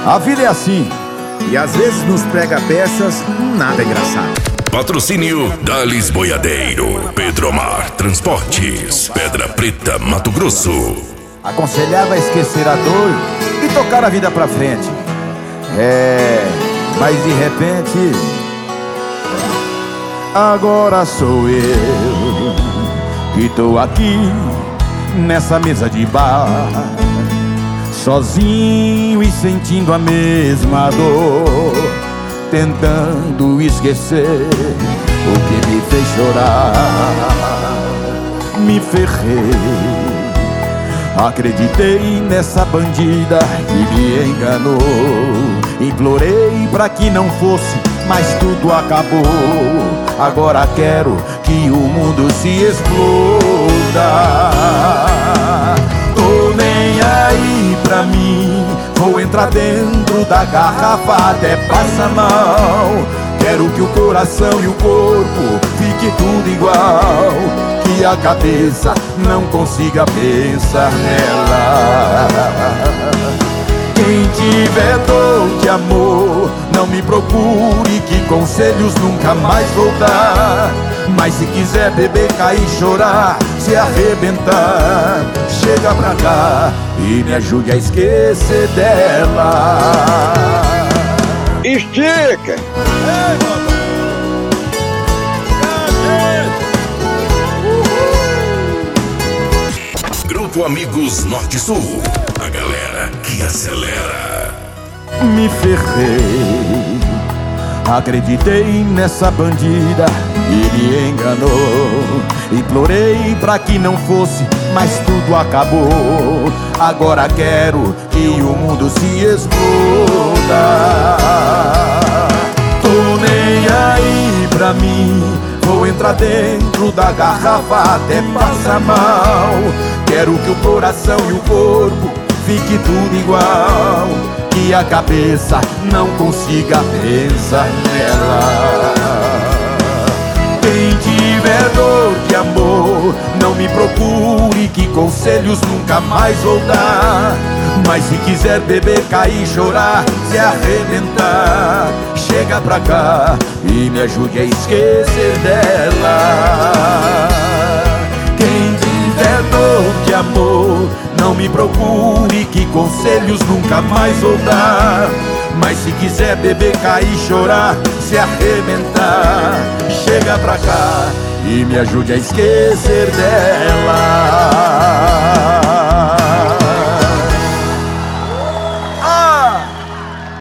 A vida é assim. E às vezes nos prega peças, nada é engraçado. Patrocínio Dales Boiadeiro, Pedromar Transportes, Pedra Preta, Mato Grosso. Aconselhava a esquecer a dor e tocar a vida pra frente. Mas de repente, agora sou eu que tô aqui nessa mesa de bar, sozinho e sentindo a mesma dor, tentando esquecer o que me fez chorar. Me ferrei, acreditei nessa bandida que me enganou. Implorei pra que não fosse, mas tudo acabou. Agora quero que o mundo se exploda. Tô nem aí pra mim, vou entrar dentro da garrafa até passar mal. Quero que o coração e o corpo fique tudo igual, que a cabeça não consiga pensar nela. Quem tiver dor de amor, não me procure, que conselhos nunca mais vou dar. Mas se quiser beber, cair, chorar, se arrebentar, chega pra cá e me ajude a esquecer dela. Estica! Grupo Amigos Norte Sul, a galera que acelera. Me ferrei, acreditei nessa bandida e me enganou. Implorei pra que não fosse, mas tudo acabou. Agora quero que o mundo se exploda. Tô nem aí pra mim, vou entrar dentro da garrafa até passar mal. Quero que o coração e o corpo fique tudo igual, que a cabeça não consiga pensar nela. Quem tiver dor de amor, não me procure, que conselhos nunca mais vou dar. Mas se quiser beber, cair, chorar, se arrebentar, chega pra cá e me ajude a esquecer dela. Quem tiver dor de amor, não me procure, que conselhos nunca mais vou dar. Mas se quiser beber, cair, chorar, se arrebentar, chega pra cá e me ajude a esquecer dela.